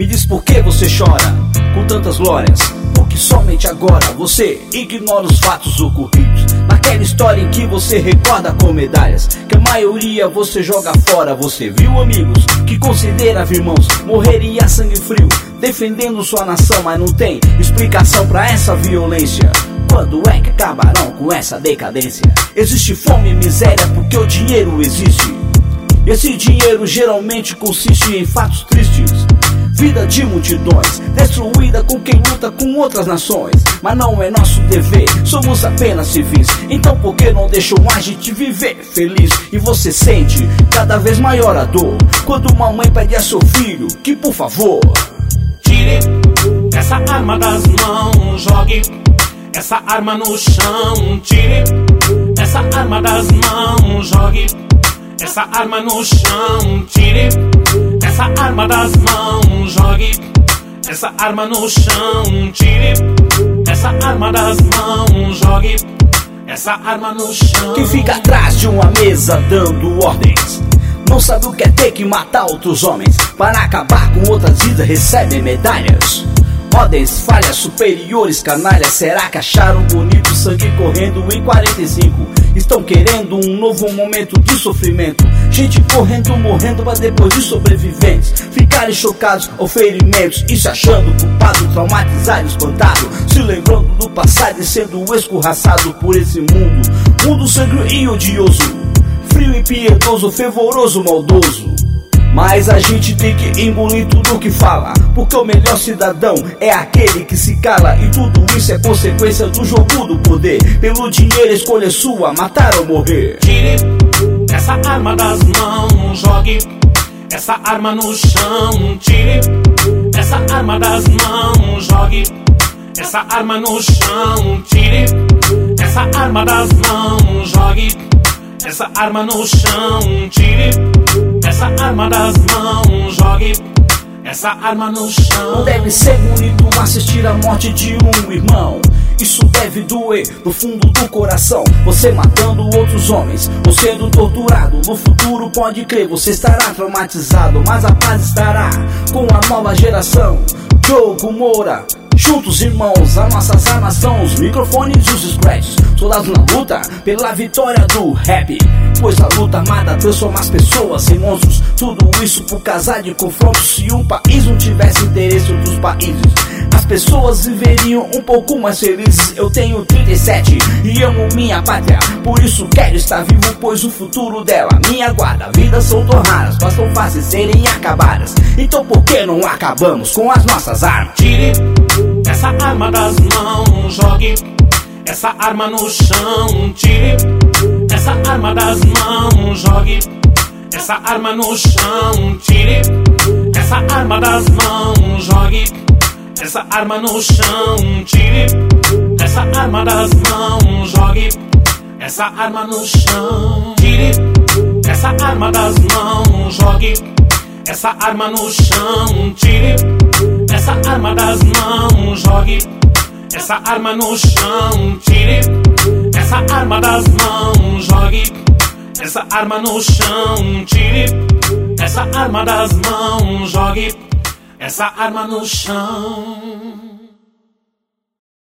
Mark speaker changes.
Speaker 1: Me diz por que você chora com tantas glórias, porque somente agora você ignora os fatos ocorridos naquela história em que você recorda com medalhas, que a maioria você joga fora. Você viu amigos que considera irmãos morreria a sangue frio defendendo sua nação, mas não tem explicação pra essa violência. Quando é que acabarão com essa decadência? Existe fome e miséria porque o dinheiro existe. Esse dinheiro geralmente consiste em fatos tristes. Vida de multidões destruída com quem luta com outras nações. Mas não é nosso dever, somos apenas civis. Então por que não deixam a gente viver feliz? E você sente cada vez maior a dor quando uma mãe pede a seu filho que por favor
Speaker 2: tire essa arma das mãos, jogue essa arma no chão. Tire essa arma das mãos, jogue essa arma no chão. Tire essa arma das mãos, jogue essa arma no chão. Tire essa arma das mãos, jogue essa arma no chão.
Speaker 1: Quem fica atrás de uma mesa dando ordens não sabe o que é ter que matar outros homens para acabar com outras vidas, recebe medalhas. Ordens, falhas, superiores, canalhas. Será que acharam bonito o sangue correndo em 45? Estão querendo um novo momento de sofrimento. Gente correndo, morrendo pra depois de sobreviventes ficarem chocados ou ferimentos e se achando culpado, traumatizado, espantado, se lembrando do passado e sendo escorraçado por esse mundo sangrio e odioso, frio e impiedoso, fervoroso, maldoso. Mas a gente tem que engolir tudo que fala, porque o melhor cidadão é aquele que se cala. E tudo isso é consequência do jogo do poder. Pelo dinheiro a escolha é sua, matar ou morrer.
Speaker 2: Tire essa arma das mãos, jogue essa arma no chão. Tire essa arma das mãos, jogue essa arma no chão. Tire essa arma das mãos, jogue essa arma no chão. Tire essa arma das mãos, jogue essa arma no chão.
Speaker 1: Não deve ser bonito assistir a morte de um irmão. Isso deve doer no fundo do coração. Você matando outros homens ou sendo torturado. No futuro pode crer, você estará traumatizado, mas a paz estará com a nova geração. Diogo Moura, juntos irmãos, as nossas armas são os microfones e os scratches. Soldados na luta pela vitória do rap, pois a luta armada transforma as pessoas em monstros. Tudo isso por causa de confrontos. Se um país não tivesse interesse em outros países, as pessoas viveriam um pouco mais felizes. Eu tenho 37 e amo minha pátria, por isso quero estar vivo, pois o futuro dela me aguarda. Vidas são tão raras, mas tão fáceis serem acabadas. Então por que não acabamos com as nossas armas?
Speaker 2: Tire essa arma das mãos, jogue essa arma no chão. Tire essa arma das mãos, jogue essa arma no chão. Tire essa arma das mãos, jogue essa arma no chão. Tire essa arma das mãos, jogue essa arma no chão. Tire essa arma das mãos, jogue essa arma no chão. Tire essa arma das mãos, jogue essa arma no chão. Tire essa arma das mãos, jogue essa arma no chão. Tire essa arma das mãos, jogue essa arma no chão.